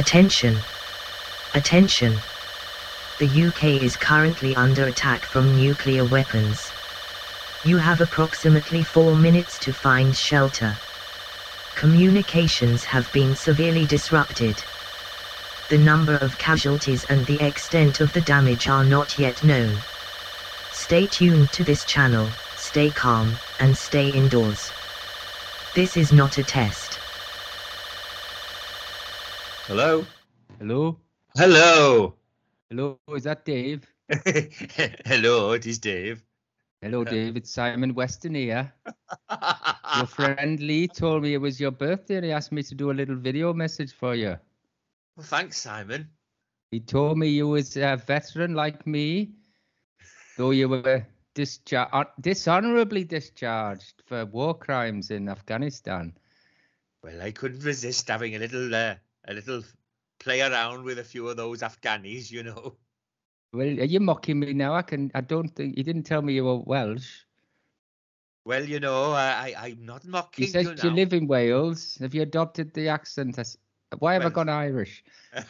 Attention. Attention. The UK is currently under attack from nuclear weapons. You have approximately 4 minutes to find shelter. Communications have been severely disrupted. The number of casualties and the extent of the damage are not yet known. Stay tuned to this channel, stay calm, and stay indoors. This is not a test. Hello? Hello? Hello! Hello, is that Dave? Hello, it is Dave. Hello, Dave. It's Simon Weston here. Your friend Lee told me it was your birthday and he asked me to do a little video message for you. Well, thanks, Simon. He told me you was a veteran like me, though you were dishonorably discharged for war crimes in Afghanistan. Well, I couldn't resist having a little play around with a few of those Afghanis, you know. Well, are you mocking me now? I don't think you didn't tell me you were Welsh. Well, you know, I'm not mocking You said you you now. live in Wales. Have you adopted the accent? Why have I gone Irish?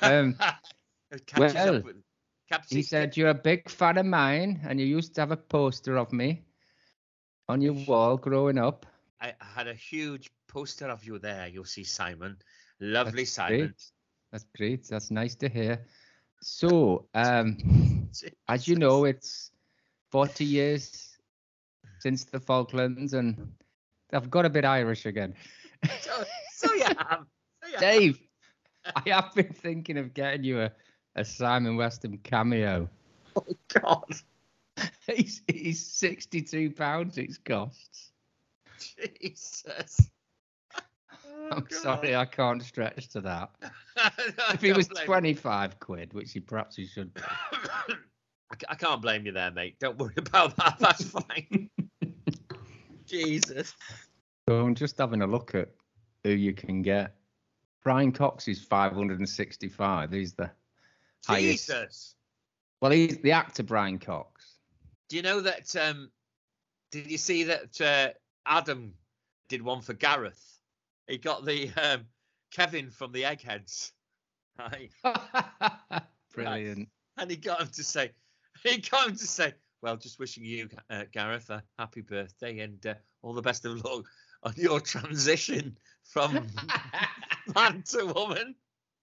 Well, he said you're a big fan of mine and you used to have a poster of me on your wall growing up. I had a huge poster of you there, you'll see, Simon. Lovely, That's Simon. Great. That's great. That's nice to hear. So, as you know, it's 40 years since the Falklands, and I've got a bit Irish again. So you have. Dave, I have been thinking of getting you a Simon Weston cameo. Oh, God. He's £62 it costs. Jesus. I'm sorry, I can't stretch to that. If he was 25 quid, which perhaps he should be. I can't blame you there, mate. Don't worry about that. That's fine. Jesus. So I'm just having a look at who you can get. Brian Cox is 565. He's the highest. Jesus. Well, he's the actor Brian Cox. Do you know that? Did you see that Adam did one for Gareth? He got the Kevin from the Eggheads. Right. Brilliant. And he got him to say, well, just wishing you, Gareth, a happy birthday and all the best of luck on your transition from man to woman.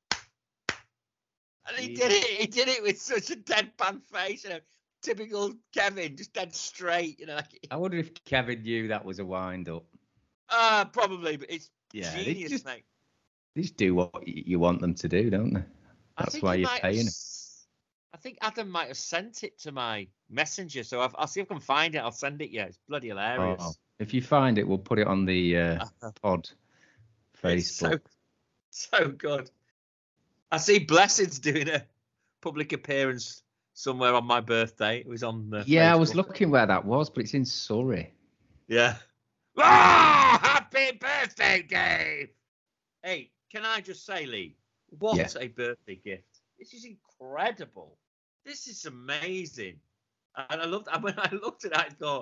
And he did it. He did it with such a deadpan face, you know, typical Kevin, just dead straight, you know. I wonder if Kevin knew that was a wind-up. Probably, but it's genius, mate. They just do what you want them to do, don't they? That's why you're paying them. I think Adam might have sent it to my messenger, so I'll see if I can find it. I'll send it. Yeah, it's bloody hilarious. Oh, if you find it, we'll put it on the pod Facebook. So good. I see Blessed's doing a public appearance somewhere on my birthday. It was on the Yeah, Facebook. I was looking where that was, but it's in Surrey. Yeah. Ah, happy birthday, Dave! Hey, can I just say, Lee, what a birthday gift. This is incredible. This is amazing. And I loved, when I looked at it, I thought,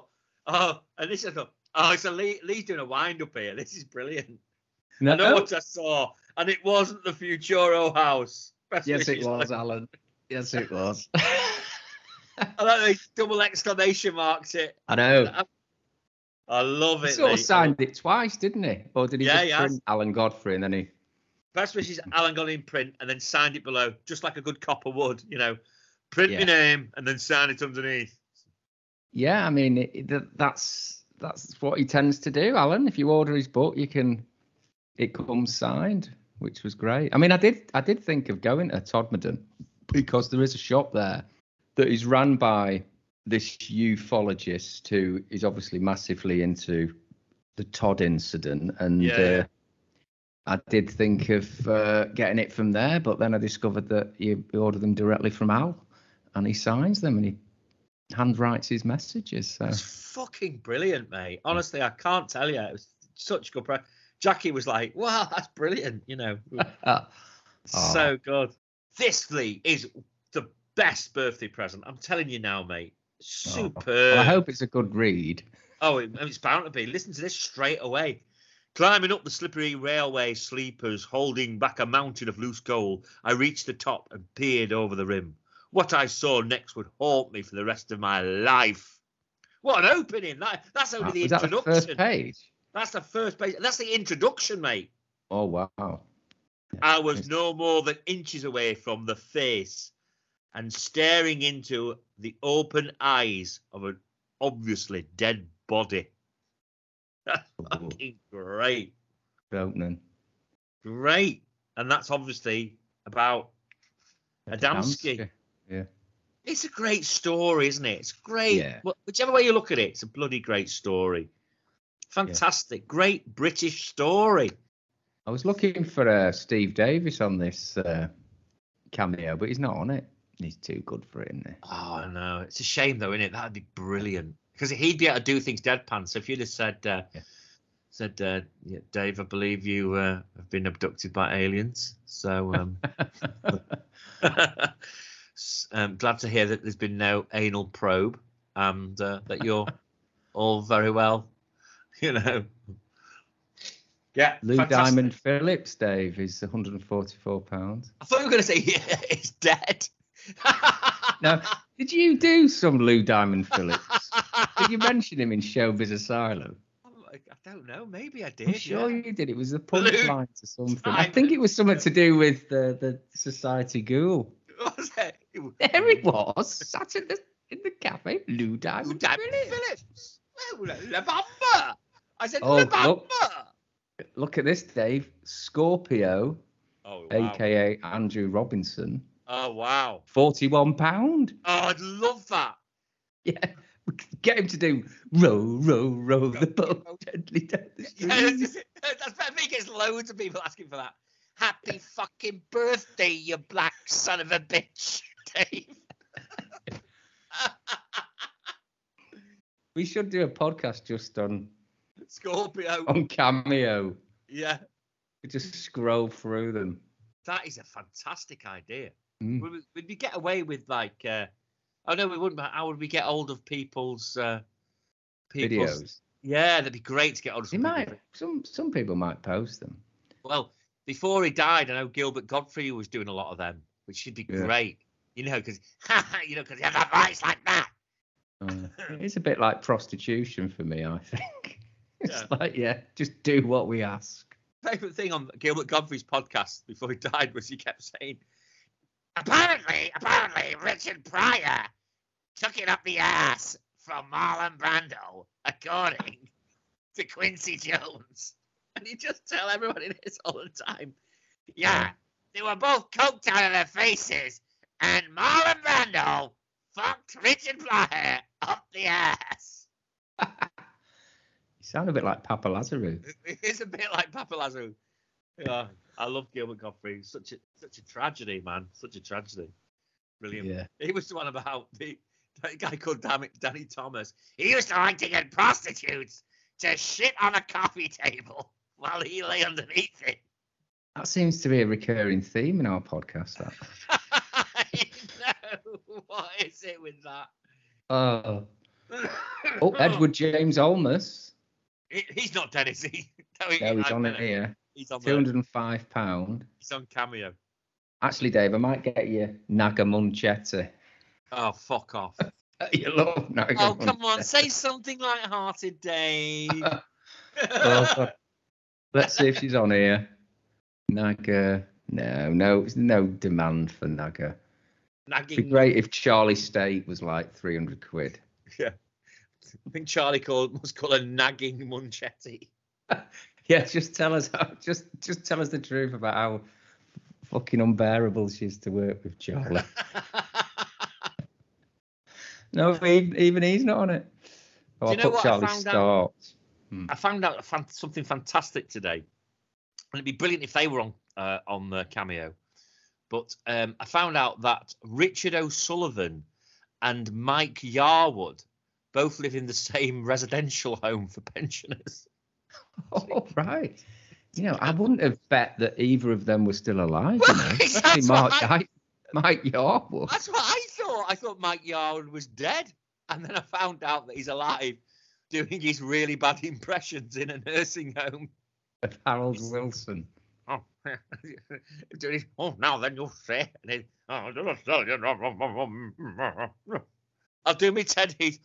so Lee's doing a wind-up here. This is brilliant. No. I know what I saw, and it wasn't the Futuro house. Yes, it was, Alan. Yes, it was. I like the double exclamation marks it. I know. I love it. He sort of signed it twice, didn't he? Or did he just print Alan Godfrey and then he... Best wishes, Alan got in print and then signed it below, just like a good copper would, you know. Print your name and then sign it underneath. Yeah, I mean, that's what he tends to do, Alan. If you order his book, it comes signed, which was great. I mean, I did think of going to Todmorden because there is a shop there that is run by this ufologist who is obviously massively into the Todd incident. And I did think of getting it from there, but then I discovered that you order them directly from Al and he signs them and he handwrites his messages. So. It's fucking brilliant, mate. Honestly, I can't tell you. It was such good press. Jackie was like, wow, that's brilliant, you know. So good. This, Lee, is the best birthday present. I'm telling you now, mate. Superb. Well, I hope it's a good read. Oh, it's bound to be. Listen to this straight away. Climbing up the slippery railway sleepers, holding back a mountain of loose gold, I reached the top and peered over the rim. What I saw next would haunt me for the rest of my life. What an opening! That's only the introduction. That the first page? That's the first page. That's the introduction, mate. Oh, wow. Yeah, I was no more than inches away from the face and staring into the open eyes of an obviously dead body. That's fucking great. Opening. Great. And that's obviously about Adamski. Yeah. It's a great story, isn't it? It's great. Yeah. Whichever way you look at it, it's a bloody great story. Fantastic. Yeah. Great British story. I was looking for Steve Davis on this cameo, but he's not on it. He's too good for it, isn't he? Oh, no. It's a shame, though, isn't it? That'd be brilliant. Because he'd be able to do things deadpan. So if you'd have said, yeah, Dave, I believe you have been abducted by aliens. So I'm glad to hear that there's been no anal probe and that you're all very well, you know. Yeah, Lou fantastic. Diamond Phillips, Dave, is £144. I thought you were going to say he's dead. Now, did you do some Lou Diamond Phillips? Did you mention him in Showbiz Asylum? I don't know. Maybe I did. I'm sure you did. It was a punchline to something. Diamond. I think it was something to do with the Society Ghoul. Was it? There it was, sat in the cafe. Lou Diamond Phillips. Le Bamba. I said Oh, Le Bamba. Look at this, Dave. Scorpio, wow. a.k.a. Andrew Robinson. Oh, wow. £41. Oh, I'd love that. Yeah. Get him to do row the boat gently down the street. Yeah, that's better. Me gets loads of people asking for that. Happy fucking birthday, you black son of a bitch, Dave. We should do a podcast just on Scorpio. On Cameo. Yeah. We just scroll through them. That is a fantastic idea. Would we get away with like... oh, no, we wouldn't. But how would we get hold of people's videos? Yeah, that'd be great to get hold of some people. Some people might post them. Well, before he died, I know Gilbert Godfrey was doing a lot of them, which should be great. You know, because you have that voice like that. It's a bit like prostitution for me, I think. It's just do what we ask. Favourite thing on Gilbert Godfrey's podcast before he died was he kept saying, Apparently, Richard Pryor took it up the ass from Marlon Brando, according to Quincy Jones. And you just tell everybody this all the time. Yeah, they were both coked out of their faces, and Marlon Brando fucked Richard Pryor up the ass. You sound a bit like Papa Lazarou. It is a bit like Papa Lazarou. Yeah, I love Gilbert Godfrey. Such a tragedy, man. Such a tragedy. Brilliant. Yeah. He was the one about that guy called Danny Thomas. He used to like to get prostitutes to shit on a coffee table while he lay underneath it. That seems to be a recurring theme in our podcast. That. No, what is it with that? Edward James Olmos. He's not dead, is he? No, he's on it here. He's on £205. He's on Cameo. Actually, Dave, I might get you Naga Munchetti. Oh, fuck off. You love Naga Oh, come on. Say something light-hearted, Dave. Let's see if she's on here. Naga. No demand for Naga. It'd be great if Charlie State was like 300 quid. Yeah. I think Charlie must call her nagging Munchetti. Yeah, just tell us just tell us the truth about how fucking unbearable she is to work with, Charlie. No, even he's not on it. Oh, Do you know what Charlie Start. I found out something fantastic today, and it'd be brilliant if they were on the Cameo. But I found out that Richard O'Sullivan and Mike Yarwood both live in the same residential home for pensioners. Oh, right. You know, I wouldn't have bet that either of them were still alive. Well, Especially Mike Yarwood. That's what I thought. I thought Mike Yarwood was dead. And then I found out that he's alive doing his really bad impressions in a nursing home. of Harold Wilson. Oh, now then you'll say. I'll do me Ted Heath.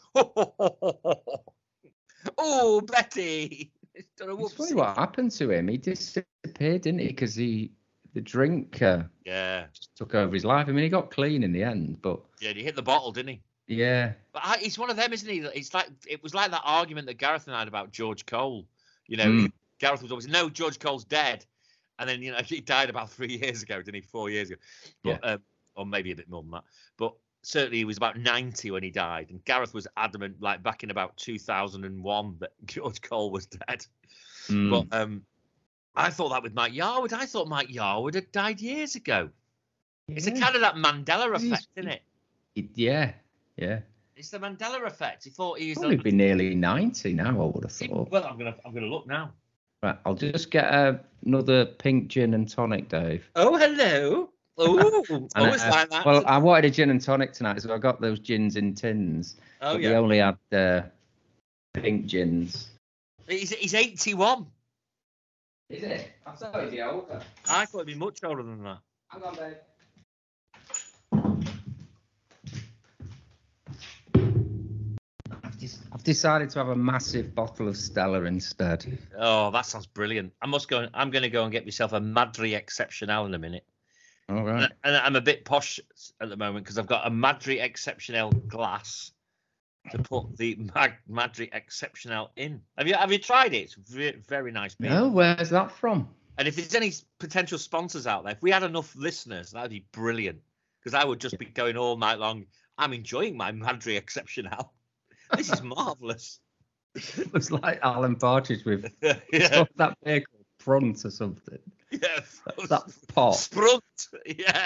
Oh, Betty. It's funny what happened to him. He disappeared, didn't he? Because the drink just took over his life. I mean, he got clean in the end, but yeah, he hit the bottle, didn't he? Yeah. But he's one of them, isn't he? It's like it was like that argument that Gareth and I had about George Cole. You know, Gareth was always, no, George Cole's dead. And then, he died about 3 years ago, didn't he? 4 years ago. But, or maybe a bit more than that. But certainly he was about 90 when he died. And Gareth was adamant, like back in about 2001, that George Cole was dead. But I thought that with Mike Yarwood. I thought Mike Yarwood had died years ago. Yeah. It's a kind of that Mandela effect, isn't it? Yeah. It's the Mandela effect. He thought he was probably be nearly 90 now, I would have thought. Well, I'm gonna look now. Right, I'll just get another pink gin and tonic, Dave. Oh, hello. Oh, always like that. Well, I wanted a gin and tonic tonight, so I got those gins in tins. Oh, yeah. They only had pink gins. He's 81. Is it? I thought he'd be older. I thought he'd be much older than that. Hang on, Dave. I've decided to have a massive bottle of Stella instead. Oh, that sounds brilliant. I'm going to go and get myself a Madri Exceptional in a minute. All right. And I'm a bit posh at the moment because I've got a Madri Exceptional glass to put the Madri Exceptional in. Have you tried it? It's very nice beer. No, where's that from? And if there's any potential sponsors out there, if we had enough listeners, that would be brilliant. Because I would just be going all night long. I'm enjoying my Madri Exceptional. This is marvellous. It was like Alan Partridge with that beer called Front or something. Yeah. That pot. Sprunt. Yeah.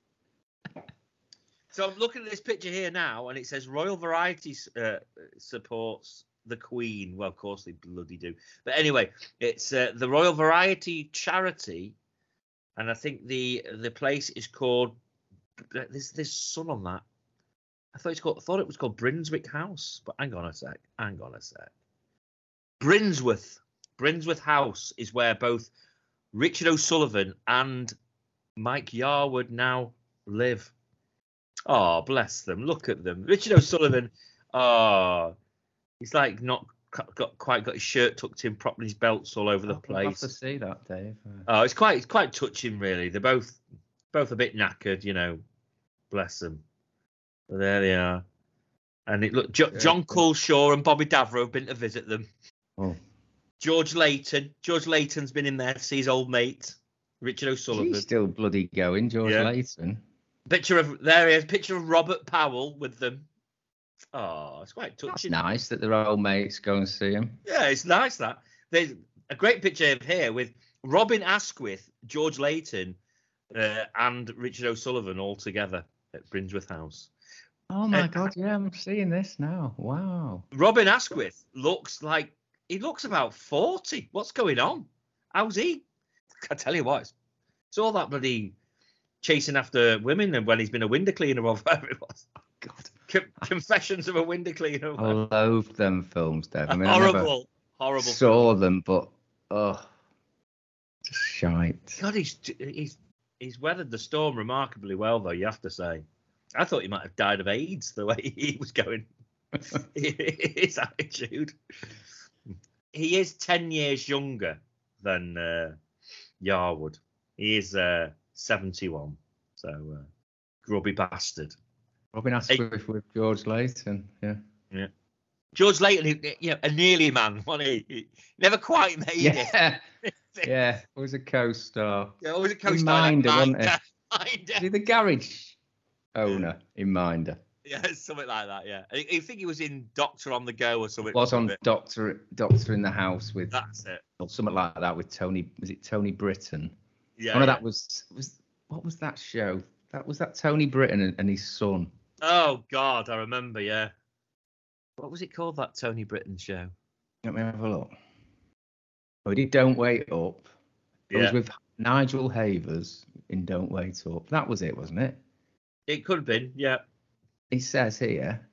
So I'm looking at this picture here now, and it says Royal Variety supports the Queen. Well, of course they bloody do. But anyway, it's the Royal Variety charity, and I think the place is called. There's sun on that. I thought it was called Brinswick House, but hang on a sec. Brinsworth House is where both Richard O'Sullivan and Mike Yarwood now live. Oh, bless them. Look at them. Richard O'Sullivan, he's like not got his shirt tucked in properly, his belt's all over the place. I'll have to see that, Dave. Oh, it's quite touching, really. They're both a bit knackered, bless them. But there they are. And John Culshaw and Bobby Davro have been to visit them. Oh. George Layton's been in there to see his old mate, Richard O'Sullivan. He's still bloody going, George Layton. Picture of Robert Powell with them. Oh, it's quite touching. That's nice that their old mates go and see him. Yeah, it's nice that. There's a great picture of here with Robin Asquith, George Layton, and Richard O'Sullivan all together at Brinsworth House. Oh my God! Yeah, I'm seeing this now. Wow. Robin Asquith looks about 40. What's going on? How's he? I tell you what, it's all that bloody chasing after women and when he's been a window cleaner or whatever it was. Oh God. Confessions of a window cleaner. I loathe them films, Dave. I mean, horrible. Saw them, but just shite. God, he's weathered the storm remarkably well, though. You have to say. I thought he might have died of AIDS the way he was going. His attitude. He is 10 years younger than Yarwood. He is 71. So, grubby bastard. Robin Asquith with George Layton. Yeah. George Layton, a nearly man, wasn't he? Never quite made it. Yeah, always a co-star. Yeah, always a co-star. Minder, wasn't he? Is he the garage owner in Minder? Yeah, something like that, yeah. I think he was in Doctor on the Go or something. Was on Doctor in the House with... That's it. Or something like that with Tony... Was it Tony Britton? Yeah. One of that was... What was that show? Was that Tony Britton and his son? Oh, God, I remember, yeah. What was it called, that Tony Britton show? Let me have a look. Oh, he did Don't Wait Up. It was with Nigel Havers in Don't Wait Up. That was it, wasn't it? It could have been, yeah. He says here,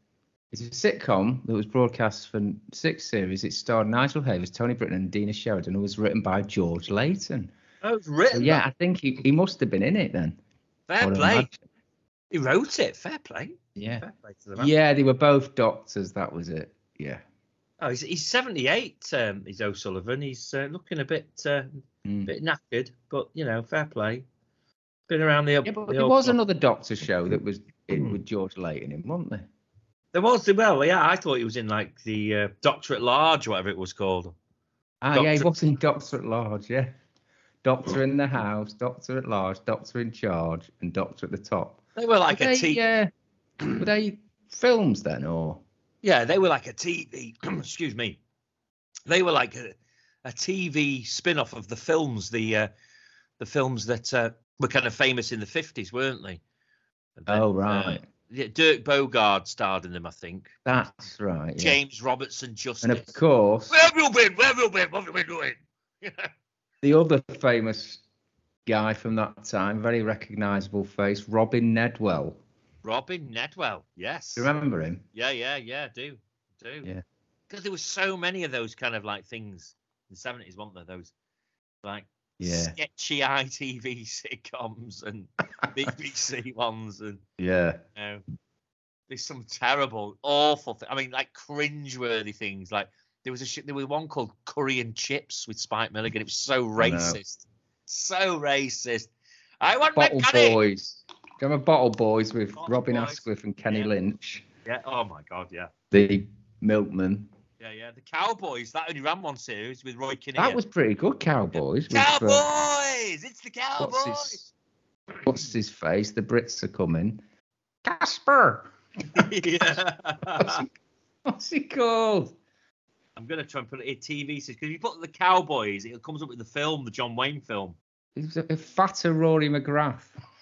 It's a sitcom that was broadcast for 6 series. It starred Nigel Havers, Tony Britton, and Dina Sheridan. It was written by George Layton. Oh, it's written. So, yeah, I think he must have been in it then. Fair play. He wrote it. Fair play. Yeah. Fair play to the man. Yeah, they were both doctors. That was it. Yeah. Oh, he's 78. He's O'Sullivan. He's looking a bit knackered, but fair play. Been around the. Yeah, but there was another Doctor show that was with George Layton in, wasn't there? There was. Well, yeah, I thought he was in like the Doctor at Large, whatever it was called. Yeah, he was in Doctor at Large. Yeah. Doctor in the House, Doctor at Large, Doctor in Charge, and Doctor at the Top. They were like were they films then, or? Yeah, they were like a TV. Excuse me. They were like a TV spin-off of the films, the films that were kind of famous in the 50s, weren't they? Oh, right. Dirk Bogarde starred in them, I think. That's right. Yeah. James Robertson Justice. And of course, where have you been? Where have you been? What have you been doing? The other famous guy from that time, very recognisable face, Robin Nedwell. Robin Nedwell, yes. Do you remember him? Yeah, do. Yeah. Because there was so many of those kind of like things in the 70s, weren't there? Those like sketchy ITV sitcoms and BBC ones, and there's some terrible, awful I mean, like cringeworthy things. Like there was one called Curry and Chips with Spike Milligan. It was so racist, so racist. I want Bottle mechanic. Boys. Do you remember Bottle Boys with Robin Boys. Asquith and Kenny Lynch? Yeah. Oh my God. Yeah. The Milkman. Yeah. The Cowboys. That only ran one series with Roy Kinnear. That was pretty good, Cowboys. Cowboys! It's the Cowboys! What's his face? The Brits are coming. Casper! Yeah. What's he called? I'm going to try and put it in TV because if you put the Cowboys, it comes up with the film, the John Wayne film. He was a fatter Rory McGrath.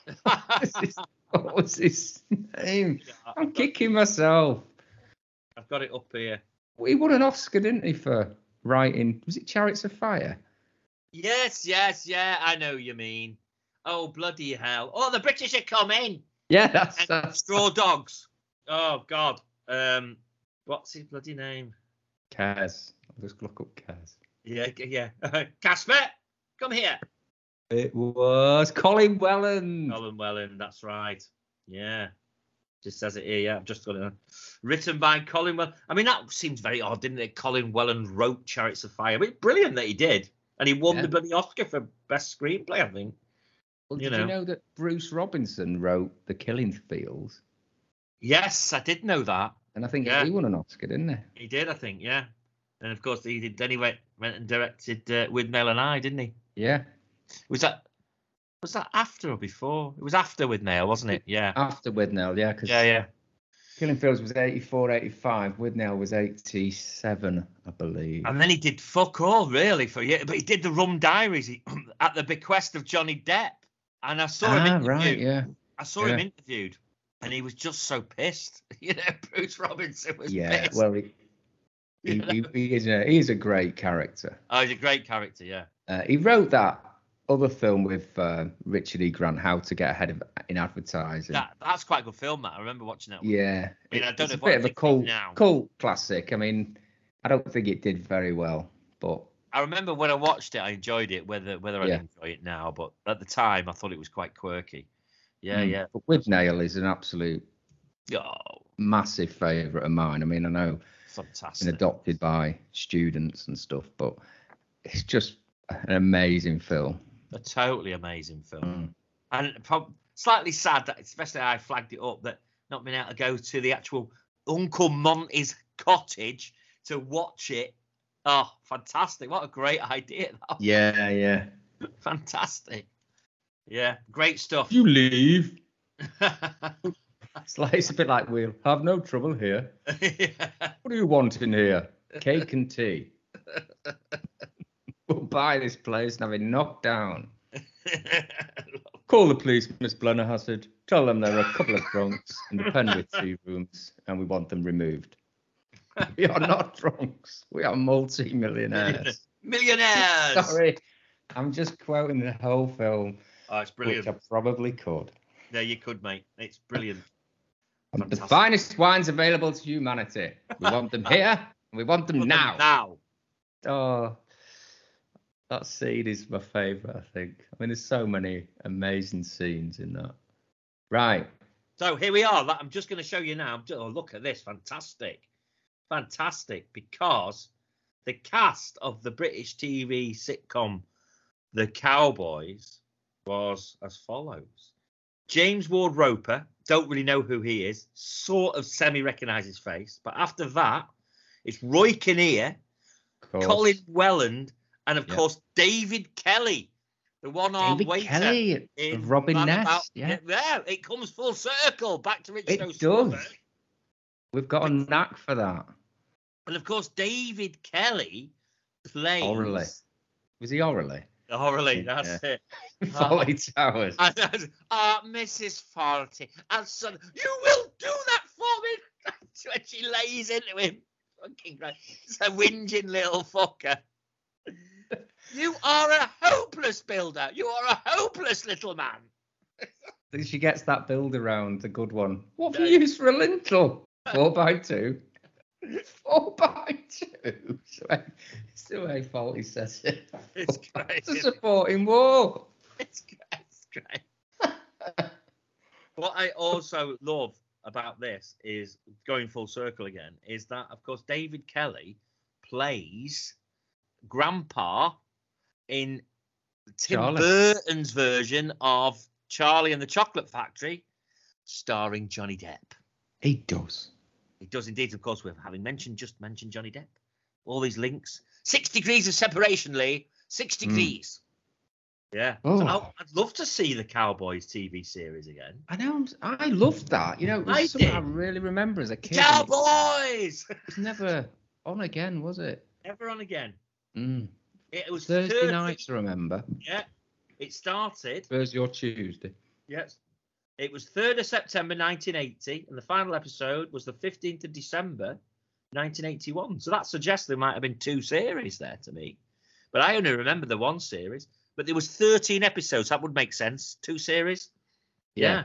What was his name? I'm kicking myself. I've got it up here. He won an Oscar, didn't he, for writing? Was it Chariots of Fire? Yes, yeah, I know you mean. Oh, bloody hell. Oh, the British are coming. Yeah, that's Straw Dogs. Oh, God. What's his bloody name? Kaz. I'll just look up Kaz. Yeah. Casper, come here. It was Colin Welland. Colin Welland, that's right. Yeah. Just says it here, yeah. I've just got it. Written by Colin Welland. I mean, that seems very odd, didn't it? Colin Welland wrote Chariots of Fire. But brilliant that he did. And he won the bloody Oscar for Best Screenplay, I think. Well, did you know that Bruce Robinson wrote The Killing Fields? Yes, I did know that. And I think he won an Oscar, didn't he? He did, I think, yeah. And of course, he did. Then he went and directed With Nail and I, didn't he? Yeah. Was that after or before? It was after With Nail, wasn't it? Yeah. After With Nail, yeah. Yeah. Killing Fields was 84, 85. With Nail was 87, I believe. And then he did fuck all, really, for a year. But he did the Rum Diaries at the bequest of Johnny Depp. And I saw him interviewed. Right, yeah. I saw him interviewed. And he was just so pissed. Bruce Robinson was pissed. Yeah, well, he is a great character. Oh, he's a great character, yeah. He wrote that other film with Richard E. Grant, How to Get Ahead in Advertising. That's quite a good film, that. I remember watching that one. Yeah. I mean, I don't it's know a if bit of a cult classic. I mean, I don't think it did very well, but... I remember when I watched it, I enjoyed it, whether I enjoy it now, but at the time, I thought it was quite quirky. Yeah. But With Nail is an absolute massive favourite of mine. I mean, I know fantastic. Been adopted by students and stuff, but it's just an amazing film. A totally amazing film. And slightly sad that, especially I flagged it up, that not being able to go to the actual Uncle Monty's cottage to watch it. Oh, fantastic. What a great idea. That was. Yeah. Fantastic. Yeah, great stuff. You leave. It's a bit like we'll have no trouble here. What do you want in here? Cake and tea. We'll buy this place and have it knocked down. Call the police, Miss Blennerhassett. Tell them there are a couple of drunks in the pen with 2 rooms and we want them removed. We are not drunks. We are multi-millionaires. Millionaires! Sorry. I'm just quoting the whole film. Oh, it's brilliant. Which I probably could. Yeah, you could, mate. It's brilliant. The finest wines available to humanity. We want them here, and we want them now. Oh, that scene is my favourite, I think. I mean, there's so many amazing scenes in that. Right. So here we are. I'm just going to show you now. Oh, look at this. Fantastic. Fantastic. Because the cast of the British TV sitcom The Cowboys was as follows. James Ward Roper. Don't really know who he is. Sort of semi-recognise his face. But after that, it's Roy Kinnear, Colin Welland, and of course, David Kelly. The one-armed waiter. David Kelly, Robin Ness. Yeah, it comes full circle back to Richard It does. We've got a knack for that. And of course, David Kelly plays. Orally. Was he Orally? Orally, that's it. Fawlty Towers. Mrs. Fawlty. And son, you will do that for me. When she lays into him. Fucking great. It's a whinging little fucker. You are a hopeless builder. You are a hopeless little man. She gets that build around, the good one. What have you used for a lintel? 4x2. 4x2. It's the way Fawlty says it. It's great. It's a supporting wall. It's great. What I also love about this is, going full circle again, is that, of course, David Kelly plays Grandpa in Tim Burton's version of Charlie and the Chocolate Factory, starring Johnny Depp. He does. He does indeed. Of course, we're having mentioned Johnny Depp. All these links. 6 degrees of separation, Lee. 6 degrees. Yeah. Oh. So I'd love to see the Cowboys TV series again. I know. I loved that. You know, it was something I really remember as a kid. Cowboys! It was never on again, was it? Never on again. Mm. It was Thursday nights, I remember. Yeah. It started. Thursday or Tuesday. Yes. It was 3rd of September 1980, and the final episode was the 15th of December 1981. So that suggests there might have been 2 series there to me. But I only remember the 1 series. But there was 13 episodes. That would make sense. 2 series. Yeah.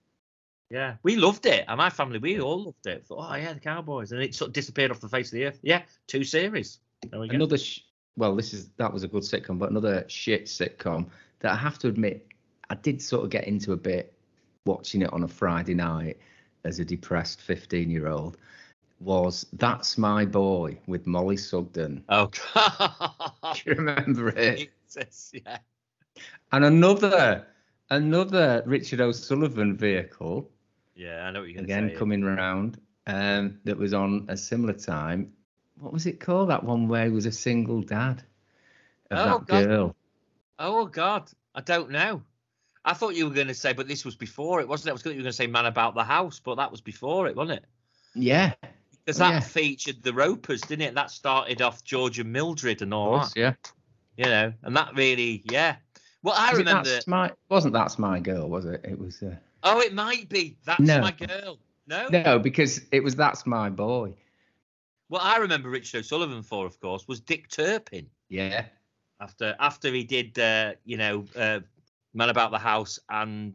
We loved it. And my family, we all loved it. Thought, oh, yeah, the Cowboys. And it sort of disappeared off the face of the earth. Yeah, 2 series. There we go. Another, that was a good sitcom, but another shit sitcom that I have to admit, I did sort of get into a bit watching it on a Friday night as a depressed 15-year-old, was That's My Boy with Molly Sugden. Oh, God. Do you remember it? Yeah. And another Richard O'Sullivan vehicle. Yeah, I know what you're going to say. Again, coming round, that was on a similar time. What was it called? That one where he was a single dad of girl. Oh, God. I don't know. I thought you were going to say, but this was before it, wasn't it? I was going to say Man About the House, but that was before it, wasn't it? Yeah. Because that featured the Ropers, didn't it? That started off George and Mildred and all that. Yeah. You know, and that really, yeah. Well, I remember. Wasn't That's My Girl, was it? It was. Oh, it might be. That's My Girl. No? No, because it was That's My Boy. What I remember Richard O'Sullivan for, of course, was Dick Turpin. Yeah. After he did, Man About the House and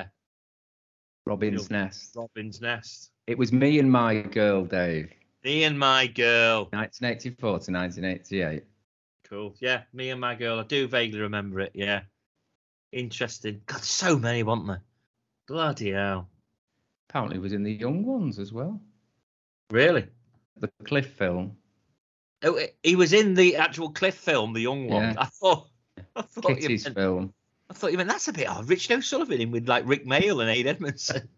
Robin's Nest. Robin's Nest. It was Me and My Girl, Dave. Me and My Girl. 1984 to 1988. Cool. Yeah, Me and My Girl. I do vaguely remember it. Yeah. Interesting. God, so many, weren't there? Bloody hell. Apparently it was in The Young Ones as well. Really? The Cliff film. Oh, he was in the actual Cliff film, The Young Ones. Yeah. I thought Kitty's film. I thought you meant that's a bit odd. Richard O'Sullivan in with like Rick Mayall and Aid Edmondson.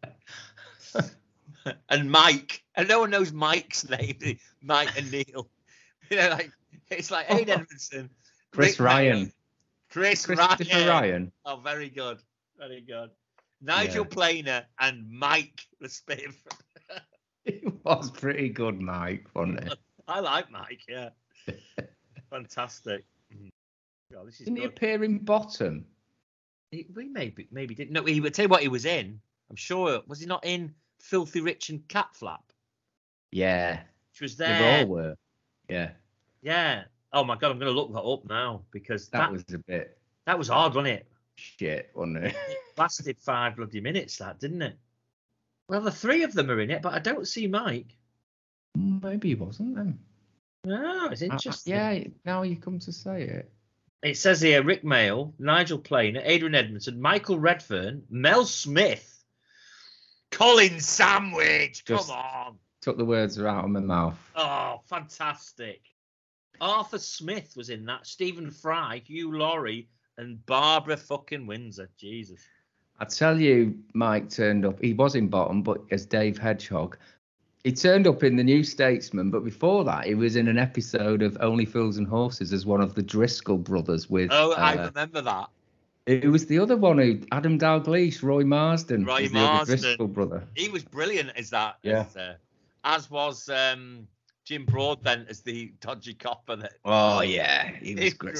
And Mike. And no one knows Mike's name. Mike and Neil. You know, like it's like Aid Edmondson. Chris Ryan. Christopher Ryan. Oh, very good. Very good. Nigel Planer and Mike the Spiff. It was pretty good, Mike, wasn't it? I like Mike, yeah. Fantastic. Oh, this is Didn't he appear in Bottom? We maybe didn't. No, he would tell you what he was in. I'm sure. Was he not in Filthy Rich and Cat Flap? Yeah. Which was there. They all were. Yeah. Yeah. Oh my God, I'm going to look that up now because that was a bit. That was hard, wasn't it? Shit, wasn't it? It lasted 5 bloody minutes, that, didn't it? Well, the three of them are in it, but I don't see Mike. Maybe he wasn't then. No, it's interesting. Yeah, now you come to say it. It says here Rick Mayall, Nigel Planer, Adrian Edmondson, Michael Redfern, Mel Smith, Colin Sandwich. Come on. Took the words out of my mouth. Oh, fantastic. Arthur Smith was in that. Stephen Fry, Hugh Laurie, and Barbara fucking Windsor. Jesus. I tell you, Mike turned up. He was in Bottom, but as Dave Hedgehog. He turned up in the New Statesman, but before that, he was in an episode of Only Fools and Horses as one of the Driscoll brothers with... Oh, I remember that. It was the other one who... Adam Dalgleish, Roy Marsden. The other Driscoll brother. He was brilliant as that. Yeah. As was Jim Broadbent as the dodgy copper. Oh, yeah. He was great.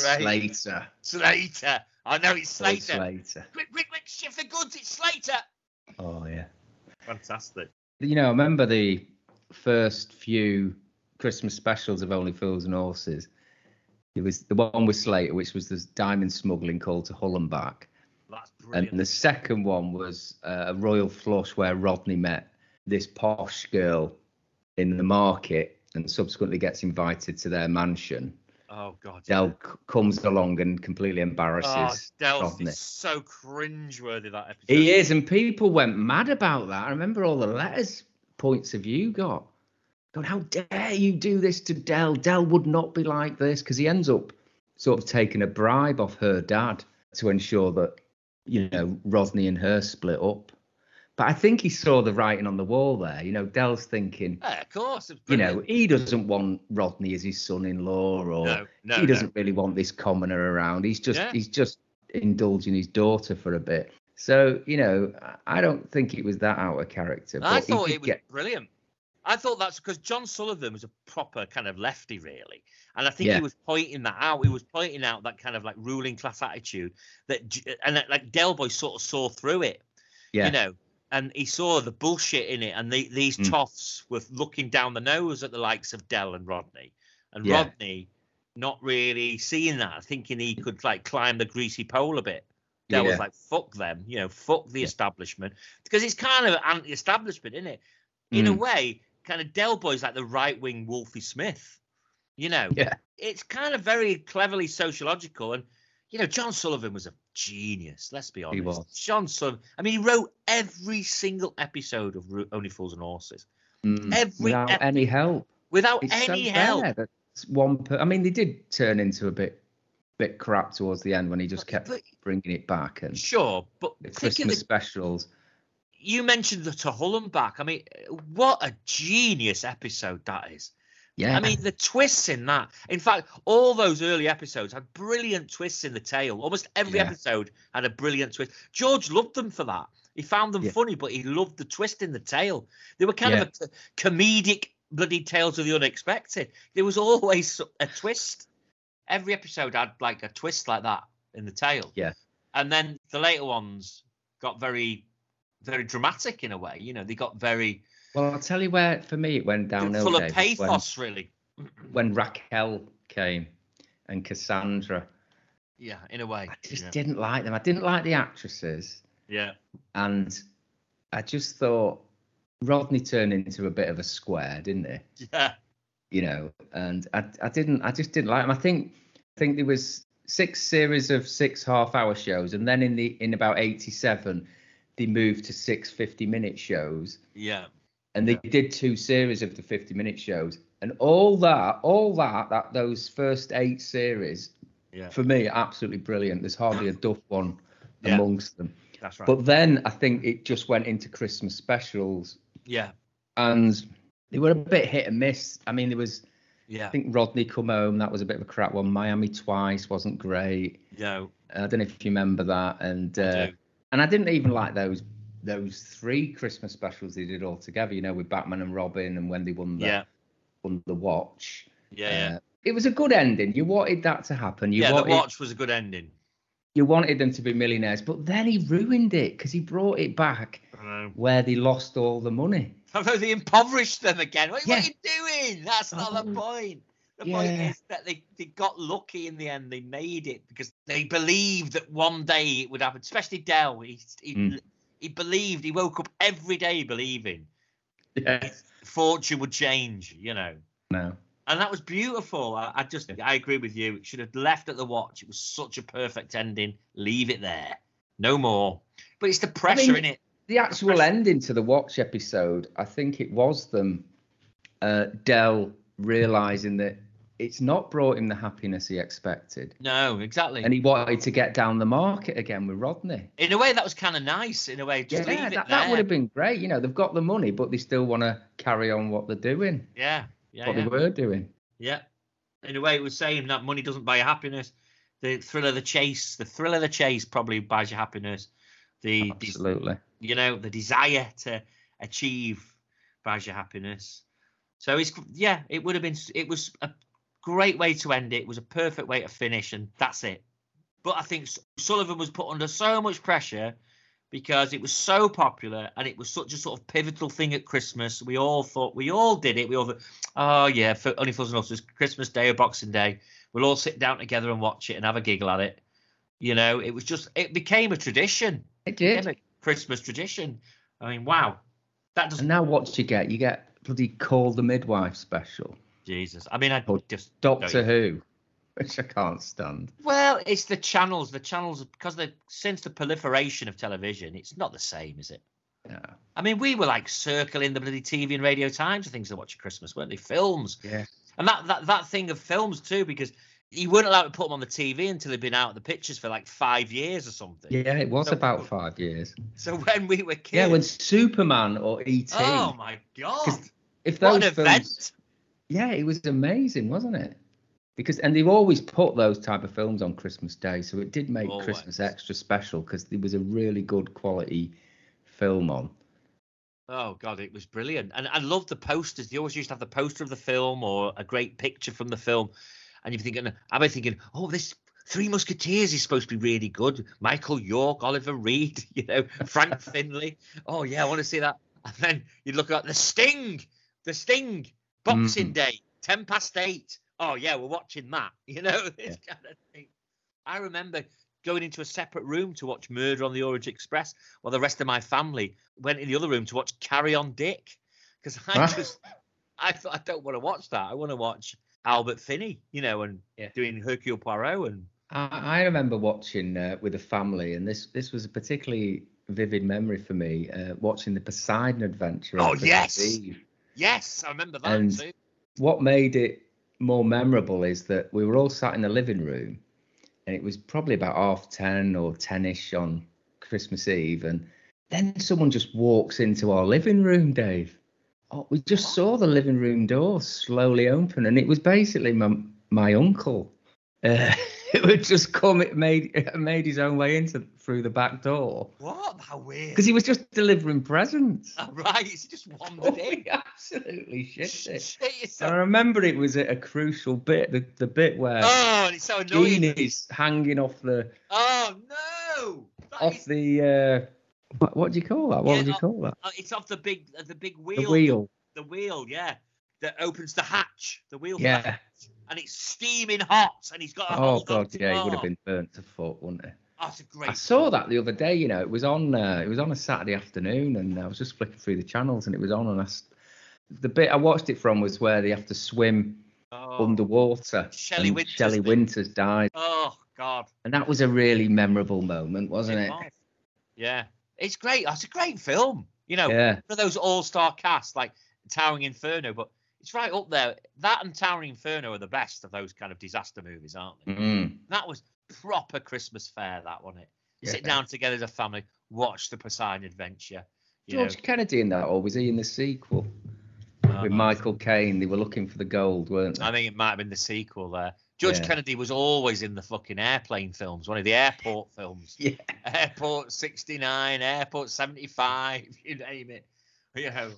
Slater. I know it's Slater. Quick, shift the goods, it's Slater. Oh, yeah. Fantastic. You know, I remember the first few Christmas specials of Only Fools and Horses. It was the one with Slater, which was the diamond smuggling call to Hull and back. That's brilliant. And the second one was a royal flush where Rodney met this posh girl in the market and subsequently gets invited to their mansion. Oh, God. Del comes along and completely embarrasses Del's Rodney. So cringeworthy, that episode. He is, and people went mad about that. I remember all the letters, points of view got. God, how dare you do this to Del? Del would not be like this, because he ends up sort of taking a bribe off her dad to ensure that, you know, Rodney and her split up. But I think he saw the writing on the wall there. You know, Del's thinking, yeah, of course, you know, he doesn't want Rodney as his son-in-law, or he doesn't really want this commoner around. He's just indulging his daughter for a bit. So, you know, I don't think it was that out of character. I thought it was brilliant. I thought that's because John Sullivan was a proper kind of lefty, really. And I think he was pointing that out. He was pointing out that kind of like ruling class attitude and like Del Boy sort of saw through it, you know. And he saw the bullshit in it, and these toffs were looking down the nose at the likes of Del and Rodney. And Rodney not really seeing that, thinking he could like climb the greasy pole a bit. Del was like, fuck them, you know, fuck the establishment. Because it's kind of anti-establishment, isn't it? In a way, kind of Del Boy's like the right-wing Wolfie Smith, you know. Yeah. It's kind of very cleverly sociological, and you know, John Sullivan was a genius. Let's be honest. He was. John Sullivan. I mean, he wrote every single episode of Only Fools and Horses. Without any help. Without any help. That's I mean, they did turn into a bit crap towards the end when he just kept bringing it back. And sure, but the Christmas specials. You mentioned the To Hull and Back. I mean, what a genius episode that is. Yeah. I mean, the twists in that. In fact, all those early episodes had brilliant twists in the tale. Almost every episode had a brilliant twist. George loved them for that. He found them funny, but he loved the twist in the tale. They were kind of a comedic bloody tales of the unexpected. There was always a twist. Every episode had like a twist like that in the tale. Yeah. And then the later ones got very, very dramatic in a way. You know, they got very... Well, I'll tell you where, for me, it went downhill. Full of pathos, really. When Raquel came and Cassandra. Yeah, in a way. I just didn't like them. I didn't like the actresses. Yeah. And I just thought Rodney turned into a bit of a square, didn't he? Yeah. You know, and I just didn't like them. I think there was 6 series of 6 half-hour shows, and then in about 87, they moved to 6 50-minute shows. Yeah. And they did 2 series of the 50-minute shows, and all that those first 8 series, for me, absolutely brilliant. There's hardly a duff one amongst them. That's right. But then I think it just went into Christmas specials. Yeah. And they were a bit hit and miss. I mean, there was, I think Rodney Come Home, that was a bit of a crap one. Miami Twice wasn't great. No. I don't know if you remember that. And I didn't even like those 3 Christmas specials they did all together, you know, with Batman and Robin and when they won the watch. Yeah. It was a good ending. You wanted that to happen. The watch was a good ending. You wanted them to be millionaires, but then he ruined it because he brought it back where they lost all the money. They impoverished them again. What are you doing? That's not the point. The point is that they got lucky in the end. They made it because they believed that one day it would happen, especially Del. He believed. He woke up every day believing Yes. fortune would change. No. And that was beautiful. I agree with you. It should have left at the watch. It was such a perfect ending. Leave it there. No more. But it's the pressure in it. The actual ending to the watch episode, I think it was them, Del realising that it's not brought him the happiness he expected. No, exactly. And he wanted to get down the market again with Rodney. In a way, that was kind of nice. In a way, just leave it there. That would have been great. They've got the money, but they still want to carry on what they're doing. Yeah. They were doing. Yeah. In a way, it was saying that money doesn't buy you happiness. The thrill of the chase probably buys you happiness. Absolutely. The desire to achieve buys you happiness. So it would have been. It was a great way to end it. It was a perfect way to finish, and that's it. But I think Sullivan was put under so much pressure because it was so popular and it was such a sort of pivotal thing at Christmas. We all did it. We all thought, oh yeah, Only Fools and Horses, Christmas Day or Boxing Day. We'll all sit down together and watch it and have a giggle at it. It became a tradition. It did. It became a Christmas tradition. I mean, wow. And now what you get? You get bloody Call the Midwife special. Jesus. I mean, Doctor Who, which I can't stand. Well, it's the channels. The channels, because since the proliferation of television, it's not the same, is it? No. I mean, we were like circling the bloody TV and Radio Times of things to watch at Christmas, weren't they? Films. Yeah. And that thing of films too, because you weren't allowed to put them on the TV until they'd been out of the pictures for like 5 years or something. Yeah, it was about 5 years. So when we were kids. Yeah, when Superman or E.T. Oh my God. If those what an films, event. Yeah, it was amazing, wasn't it? And they've always put those type of films on Christmas Day, so it did make Christmas extra special because there was a really good quality film on. Oh God, it was brilliant, and I loved the posters. They always used to have the poster of the film or a great picture from the film, and I've been thinking, oh, this Three Musketeers is supposed to be really good. Michael York, Oliver Reed, Frank Finlay. Oh yeah, I want to see that. And then you'd look at the Sting, Boxing Day, 8:10. Oh yeah, we're watching that. This kind of thing. I remember going into a separate room to watch Murder on the Orient Express, while the rest of my family went in the other room to watch Carry On Dick, because I thought, I don't want to watch that. I want to watch Albert Finney, and doing Hercule Poirot. And I remember watching with a family, and this was a particularly vivid memory for me, watching the Poseidon Adventure. Oh yes, yes, I remember that too. What made it more memorable is that we were all sat in the living room, and it was probably about 10:30 or 10ish on Christmas Eve, and then someone just walks into our living room, Dave. Oh, we just saw the living room door slowly open, and it was basically my uncle. It would just come. It made his own way through the back door. What? How weird! Because he was just delivering presents. Oh, right, he just wandered in. Absolutely shit it. I remember it was a crucial bit, the bit where and it's so annoying. Genie's hanging off the. Oh no! The what do you call that? What would you call that? It's off the big wheel. The wheel. The wheel, yeah. That opens the hatch. The wheel. Yeah. And it's steaming hot, and he's got a hold on. He would have been burnt to fuck, wouldn't he? Oh, it's a great. I saw that the other day. It was on. It was on a Saturday afternoon, and I was just flicking through the channels, and it was on. And the bit I watched it from was where they have to swim underwater. Shelley Winters died. Oh God! And that was a really memorable moment, wasn't it? Yeah, it's great. It's a great film. For those all-star casts like Towering Inferno, but it's right up there. That and Towering Inferno are the best of those kind of disaster movies, aren't they? Mm. That was proper Christmas fare, that wasn't it? Yeah. Sit down together as a family, watch the Poseidon Adventure. George Kennedy in that, or was he in the sequel? With Michael Caine, they were looking for the gold, weren't they? I think it might have been the sequel there. George Kennedy was always in the fucking airplane films, one of the airport films. Yeah. Airport 69, Airport 75, you name it. Yeah.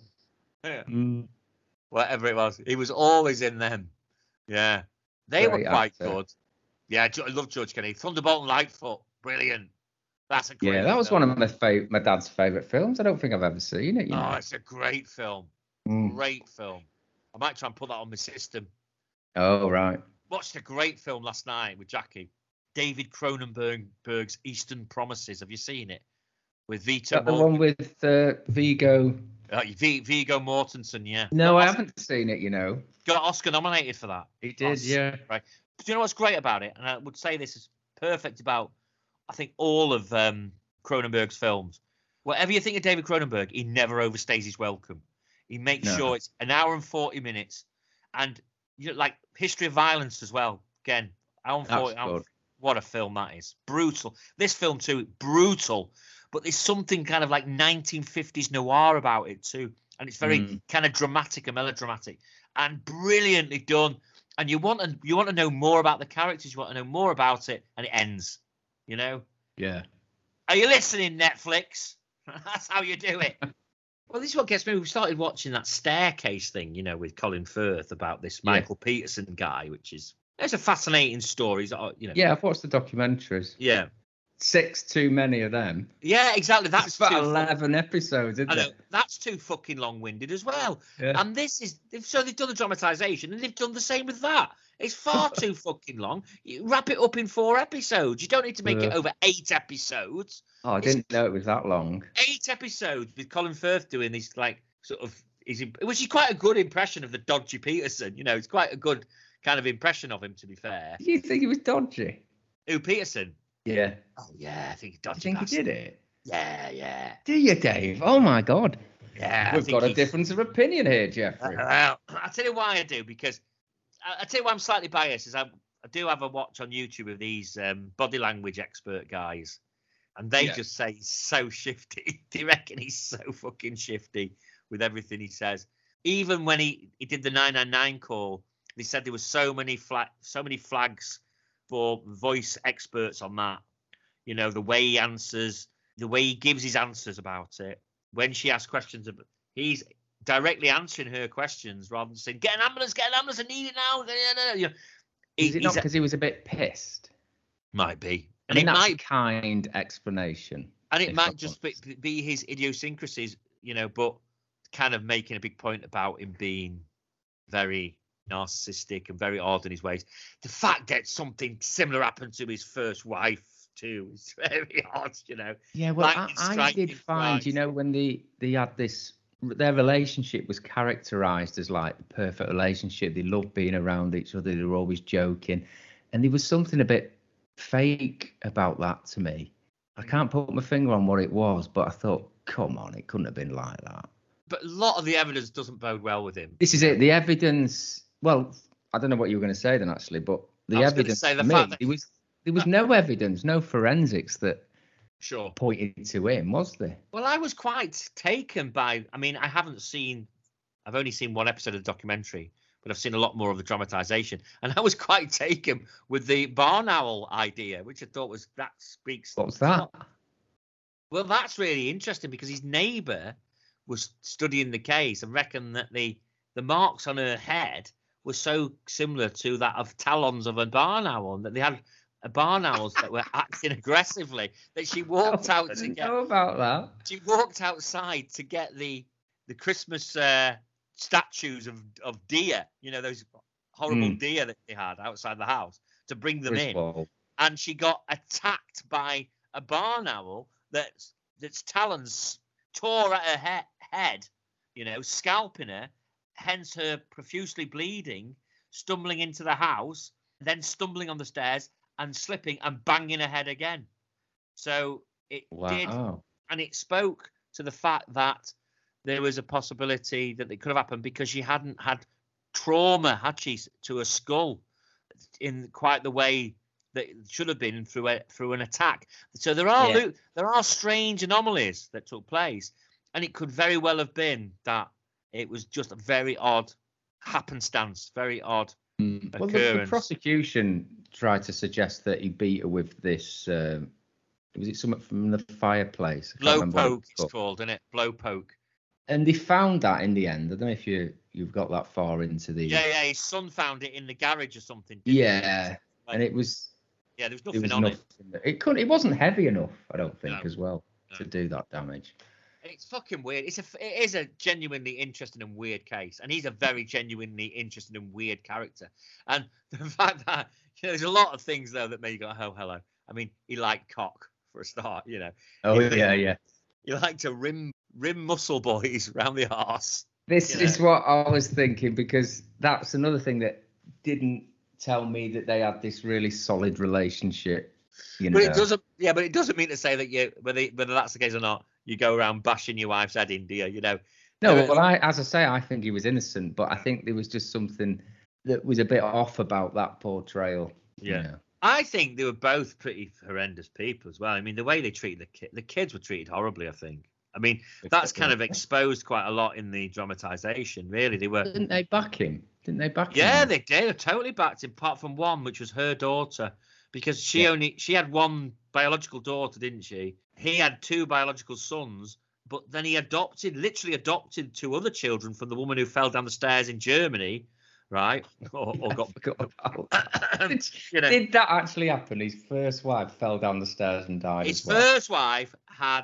Mm. Whatever it was. He was always in them. Yeah. They were quite good. Yeah, I love George Kennedy. Thunderbolt and Lightfoot. Brilliant. That's a great film. That was one of my dad's favourite films. I don't think I've ever seen it. It's a great film. Great film. I might try and put that on my system. Oh, right. Watched a great film last night with Jackie. David Cronenberg's Eastern Promises. Have you seen it? with Vito. The one with Viggo. Viggo Mortensen, yeah. No, I haven't seen it. Got Oscar nominated for that. He did, yeah. Right. Do you know what's great about it? And I would say this is perfect about, I think, all of Cronenberg's films. Whatever you think of David Cronenberg, he never overstays his welcome. He makes sure it's an hour and 40 minutes. And like History of Violence as well. Again, hour and 40. What a film that is. Brutal. This film too, brutal. But there's something kind of like 1950s noir about it too. And it's very kind of dramatic and melodramatic and brilliantly done. And you want to know more about the characters. You want to know more about it. And it ends, Yeah. Are you listening, Netflix? That's how you do it. Well, this is what gets me. We started watching that Staircase thing, with Colin Firth about this Michael Peterson guy, which is, it's a fascinating story. Yeah, I've watched the documentaries. Yeah. 6 too many of them. Yeah, exactly. That's about 11 episodes, isn't it? That's too fucking long-winded as well. Yeah. And they've done the dramatization, and they've done the same with that. It's far too fucking long. You wrap it up in 4 episodes. You don't need to make it over 8 episodes. Oh, I didn't know it was that long. 8 episodes with Colin Firth doing this, like, sort of, which is quite a good impression of the dodgy Peterson. It's quite a good kind of impression of him, to be fair. Do you think he was dodgy? Who, Peterson? Yeah. Oh, yeah, I think he's dodgy. Do you think he did it? Yeah. Do you, Dave? Oh, my God. Yeah. We've got a difference of opinion here, Jeffrey. Well, I'll tell you why I do, because I'll tell you why I'm slightly biased, is I do have a watch on YouTube of these body language expert guys, and they just say he's so shifty. They reckon he's so fucking shifty with everything he says. Even when he did the 999 call, they said there was so many flags for voice experts on that. The way he answers, the way he gives his answers about it. When she asks questions, he's directly answering her questions rather than saying, get an ambulance, I need it now. Is it not because he was a bit pissed? Might be. And it might kind explanation. And it might just be his idiosyncrasies, but kind of making a big point about him being very narcissistic and very odd in his ways. The fact that something similar happened to his first wife too is very odd, Yeah, well, I did find, when they had this, their relationship was characterized as like the perfect relationship. They loved being around each other. They were always joking, and there was something a bit fake about that to me. I can't put my finger on what it was, but I thought, come on, it couldn't have been like that. But a lot of the evidence doesn't bode well with him. This is it. The evidence. Well, I don't know what you were going to say then, actually, but the evidence. There was no evidence, no forensics that pointed to him, was there? Well, I was quite taken by. I mean, I've only seen 1 episode of the documentary, but I've seen a lot more of the dramatization, and I was quite taken with the barn owl idea, which I thought speaks. What's that? Well, that's really interesting because his neighbour was studying the case and reckoned that the marks on her head were so similar to that of talons of a barn owl, and that they had barn owls that were acting aggressively, that she walked out to get. Know about that. She walked outside to get the Christmas statues of deer, those horrible deer that they had outside the house, to bring them in. And she got attacked by a barn owl that's talons tore at her head, scalping her, hence her profusely bleeding, stumbling into the house, then stumbling on the stairs and slipping and banging her head again. So it did, and it spoke to the fact that there was a possibility that it could have happened because she hadn't had trauma, had she, to her skull in quite the way that it should have been through an attack. So there are strange anomalies that took place, and it could very well have been that it was just a very odd happenstance, very odd occurrence. Well, the prosecution tried to suggest that he beat her with this. Was it something from the fireplace? Blow poke, it's called, isn't it? Blow poke. And they found that in the end. I don't know if you've got that far into the. Yeah. His son found it in the garage or something. Yeah, and it was. Yeah, there was nothing on it. It wasn't heavy enough, I don't think, as well, to do that damage. It's fucking weird. It is a genuinely interesting and weird case, and he's a very genuinely interesting and weird character. And the fact that there's a lot of things though that make you go, oh hello. I mean, he liked cock for a start, Oh yeah. You like to rim muscle boys round the arse. This is what I was thinking, because that's another thing that didn't tell me that they had this really solid relationship. But it doesn't. Yeah, but it doesn't mean to say that whether that's the case or not, you go around bashing your wife's head in, do you? No, well, as I say, I think he was innocent, but I think there was just something that was a bit off about that portrayal. Yeah. I think they were both pretty horrendous people as well. I mean, the way they treated the kids were treated horribly, I think. I mean, that's kind of exposed quite a lot in the dramatization, really. Didn't they back him? Yeah, they did. They totally backed him, apart from one, which was her daughter, because she had one biological daughter, didn't she? He had 2 biological sons, but then he literally adopted 2 other children from the woman who fell down the stairs in Germany. Right, or got Did that actually happen? His first wife fell down the stairs and died. His first wife had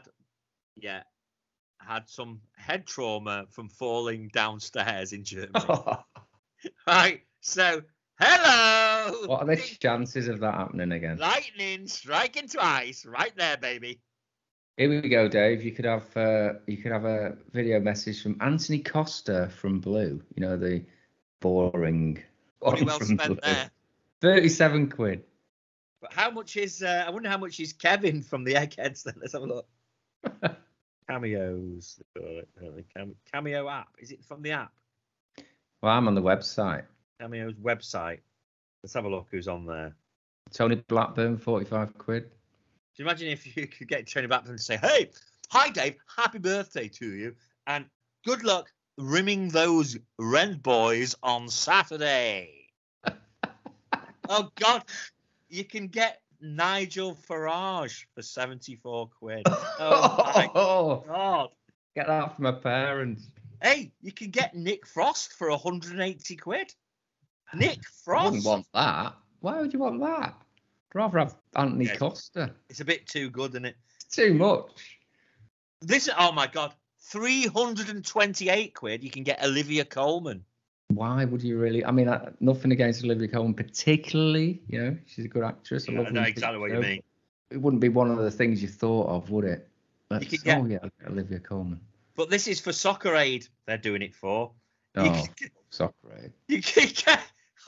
some head trauma from falling downstairs in Germany. Right, so hello. What are the chances of that happening again? Lightning striking twice, right there, baby. Here we go, Dave. You could have a video message from Anthony Costa from Blue. You know, the boring. Pretty well spent there. 37 quid. But how much is? I wonder how much is Kevin from the Eggheads then. Let's have a look. Cameos. Cameo app. Is it from the app? Well, I'm on the website. Cameo's website. Let's have a look who's on there. Tony Blackburn, 45 quid. Do you imagine if you could get Tony Blackburn to say, "Hey, hi Dave, happy birthday to you, and good luck rimming those rent boys on Saturday." Oh God, you can get Nigel Farage for 74 quid. Oh my God. Get that from my parents. Hey, you can get Nick Frost for 180 quid. Nick Frost. I wouldn't want that. Why would you want that? I'd rather have Anthony Costa. It's a bit too good, isn't it? It's too much. Oh my God, 328 quid. You can get Olivia Colman. Why would you really? I mean, nothing against Olivia Colman particularly. You know, she's a good actress. I know exactly what you mean. It wouldn't be one of the things you thought of, would it? You could get, Olivia Colman. But this is for Soccer Aid. They're doing it for. Soccer Aid. You can get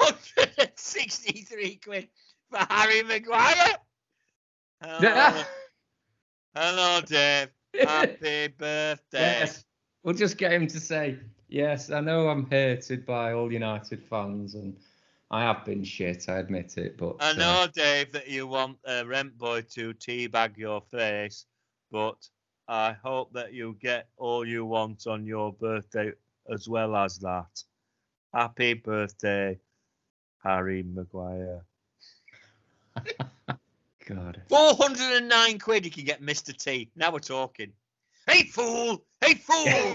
163 quid for Harry Maguire. Hello, Dave. Happy birthday. Yes. We'll just get him to say, yes, I know I'm hated by all United fans, and I have been shit, I admit it. But I know, Dave, that you want a rent boy to teabag your face, but I hope that you get all you want on your birthday as well as that. Happy birthday, Harry Maguire. God. 409 quid you can get Mr. T. Now we're talking. Hey, fool! Hey, fool!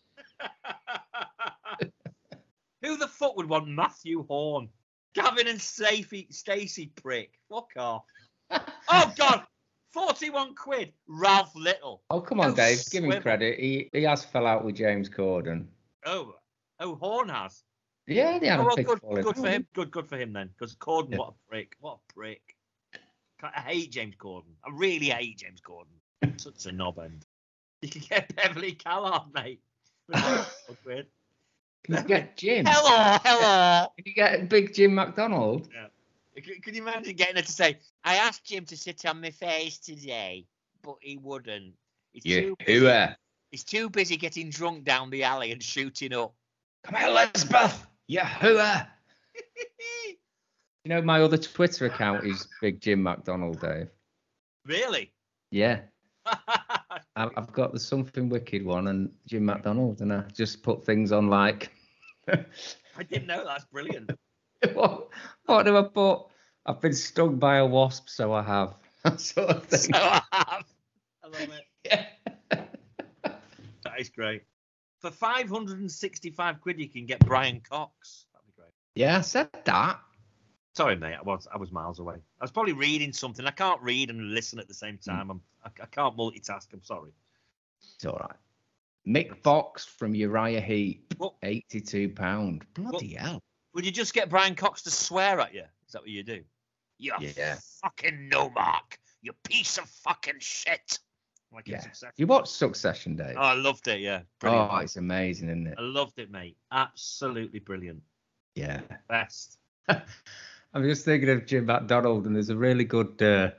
Who the fuck would want Matthew Horn? Gavin and Stacey prick. Fuck off. Oh, God. 41 quid. Ralph Little. Oh, come on, Dave. Give him credit. He has fell out with James Corden. Oh, Horn has? Yeah, they had a big good for him. Good for him then. Because Corden, what a prick. What a prick. I hate James Corden. I really hate James Corden. Such a knob end. You can get Beverly Callard, mate. Can you get Jim? Hello. Can you get Big Jim McDonald? Yeah. Can you imagine getting her to say, I asked Jim to sit on my face today, but he wouldn't. He's too busy getting drunk down the alley and shooting up. Come here, Elizabeth. Yeah, hooah. You know, my other Twitter account is Big Jim McDonald, Dave. Really? Yeah. I've got the Something Wicked one and Jim McDonald, and I just put things on like. I didn't know. That's brilliant. What do I put? I've been stung by a wasp, so I have. That sort of thing. So I have. I love it. Yeah. That is great. For 565 quid, you can get Brian Cox. That'd be great. Yeah, I said that. Sorry, mate. I was miles away. I was probably reading something. I can't read and listen at the same time. I can't multitask. I'm sorry. It's all right. Mick Fox from Uriah Heep, what? £82. Bloody hell. Would you just get Brian Cox to swear at you? Is that what you do? You fucking no mark. You piece of fucking shit. Like Yeah. Succession. You watched Succession, Dave? Oh, I loved it. Yeah, brilliant. Oh, it's amazing, isn't it? I loved it, mate. Absolutely brilliant. Yeah. Best. I'm just thinking of Jim McDonald, and there's a really good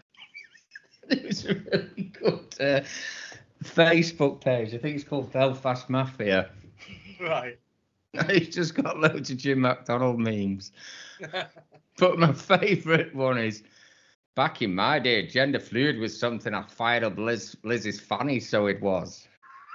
Facebook page. I think it's called Belfast Mafia. Right. He's just got loads of Jim McDonald memes. But my favourite one is, back in my day, gender fluid was something I fired up Liz's fanny, so it was.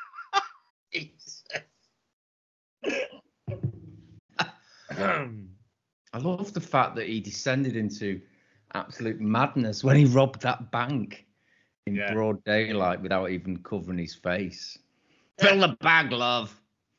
I love the fact that he descended into absolute madness when he robbed that bank in broad daylight without even covering his face. Fill the bag, love.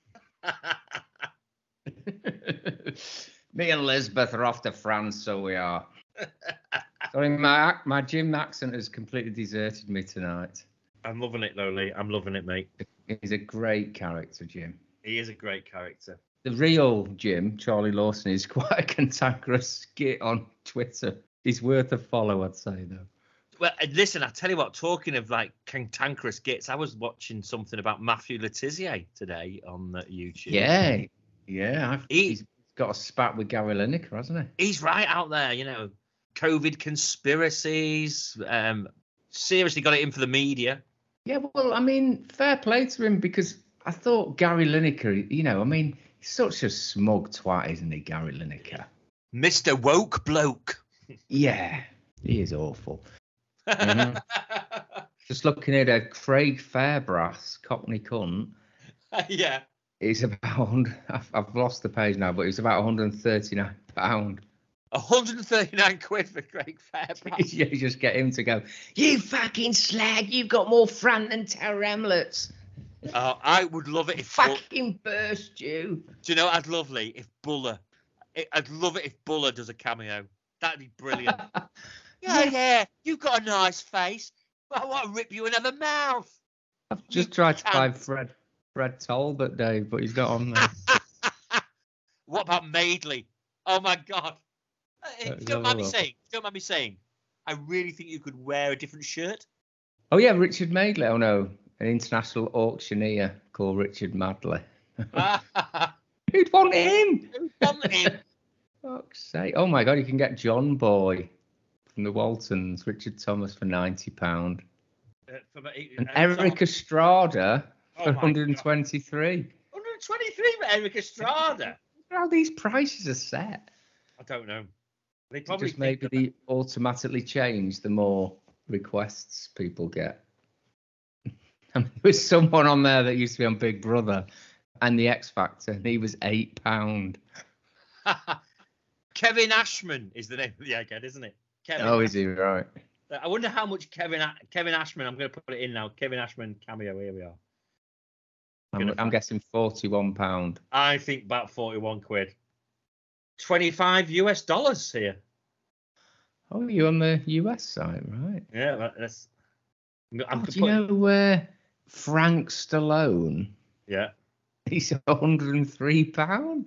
Me and Lisbeth are off to France, so we are. Sorry, my Jim accent has completely deserted me tonight. I'm loving it, though, Lee. I'm loving it, mate. He's a great character, Jim. He is a great character. The real Jim, Charlie Lawson, is quite a cantankerous skit on Twitter. He's worth a follow, I'd say, though. Well, listen, I tell you what, talking of like cantankerous skits, I was watching something about Matthew Letizia today on YouTube. Yeah. He's got a spat with Gary Lineker, hasn't he? He's right out there, you know, COVID conspiracies, seriously got it in for the media. Yeah, well, I mean, fair play to him, because I thought Gary Lineker, you know, I mean, he's such a smug twat, isn't he, Gary Lineker? Mr. Woke Bloke. Yeah, he is awful. Mm-hmm. Just looking at Craig Fairbrass, Cockney cunt. Yeah. It's about, I've lost the page now, but it's about £139. 139 quid for Craig Fairbrass. You just get him to go, you fucking slag, you've got more front than Terry Hamlets. I would love it if fucking burst you. Do you know what I'd lovely if Buller? I'd love it if Buller does a cameo. That'd be brilliant. Yeah, you've got a nice face. I want to rip you another mouth. I've just tried to find Fred Talbot, Dave, but he's not on there. What about Madeley? Oh my God! Don't mind me saying. I really think you could wear a different shirt. Oh yeah, Richard Madeley. Oh no, an international auctioneer called Richard Madeley. Who'd want him? Who'd want him? Fuck's sake! Oh my God, you can get John Boy from the Waltons, Richard Thomas for £90, and Eric Estrada for 123. 123 for Eric Estrada. How these prices are set? I don't know. They probably just maybe they automatically change the more requests people get. I mean, there was someone on there that used to be on Big Brother and the X Factor, and he was £8. Kevin Ashman is the name of the egghead, isn't it? Kevin Ashman. Is he right? I wonder how much Kevin Ashman. I'm going to put it in now. Kevin Ashman cameo. Here we are. I'm guessing £41. I think about 41 quid. $25 here. Oh, you're on the US site, right? Yeah, that's. Do you know Frank Stallone? Yeah. He's £103.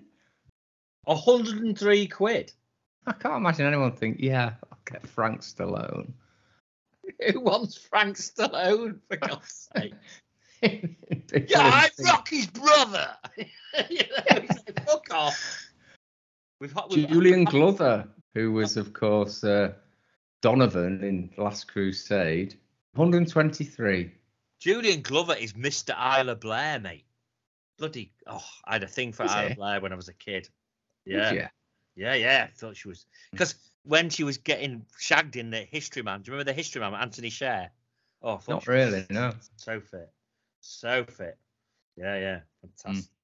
103 quid. I can't imagine anyone think, yeah, I'll get Frank Stallone. Who wants Frank Stallone, for God's sake? Yeah, I'm Rocky's brother. Fuck off. Julian Glover, who was, of course, Donovan in Last Crusade, 123. Julian Glover is Mr. Isla Blair, mate. Bloody, I had a thing for Isla Blair when I was a kid. Yeah. Yeah. I thought she was, because when she was getting shagged in the History Man, do you remember the History Man, Anthony Sher? Oh, not really, no. So fit. Yeah, fantastic.